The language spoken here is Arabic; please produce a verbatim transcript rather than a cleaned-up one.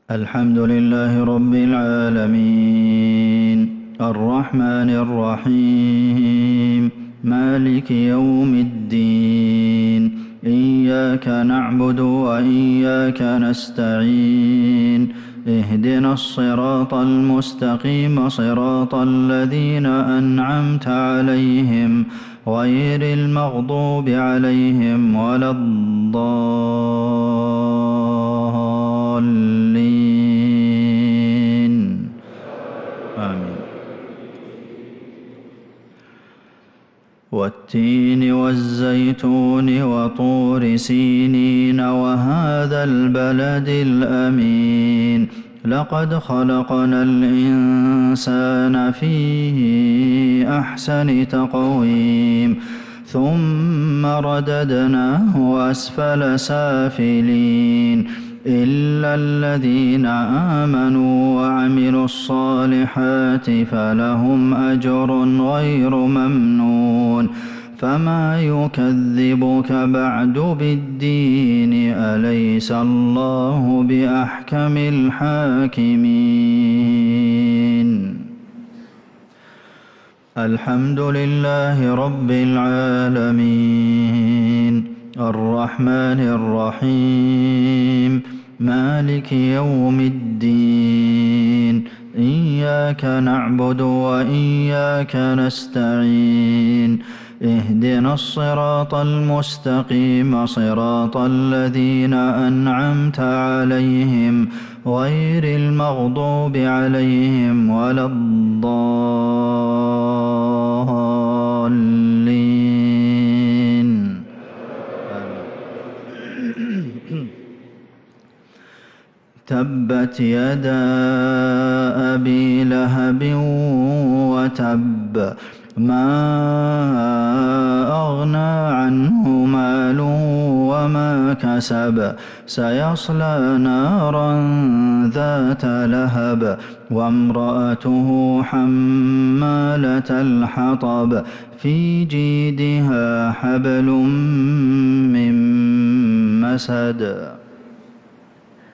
الحمد لله رب العالمين الرحمن الرحيم مالك يوم الدين إياك نعبد وإياك نستعين اهدنا الصراط المستقيم صراط الذين أنعمت عليهم غير المغضوب عليهم ولا الضالين آمين. والتين والزيتون وطور سينين وهذا البلد الأمين لقد خلقنا الإنسان في أحسن تقويم ثم رددناه أسفل سافلين إلا الذين آمنوا وعملوا الصالحات فلهم أجر غير ممنون فما يكذبك بعد بالدين أليس الله بأحكم الحاكمين. الحمد لله رب العالمين الرحمن الرحيم مالك يوم الدين إياك نعبد وإياك نستعين اهدنا الصراط المستقيم صراط الذين أنعمت عليهم غير المغضوب عليهم ولا الضالين. تبت يدا أبي لهب وتب ما أغنى عنه مال وما كسب سيصلى نارا ذات لهب وامرأته حمالة الحطب في جيدها حبل من مسد.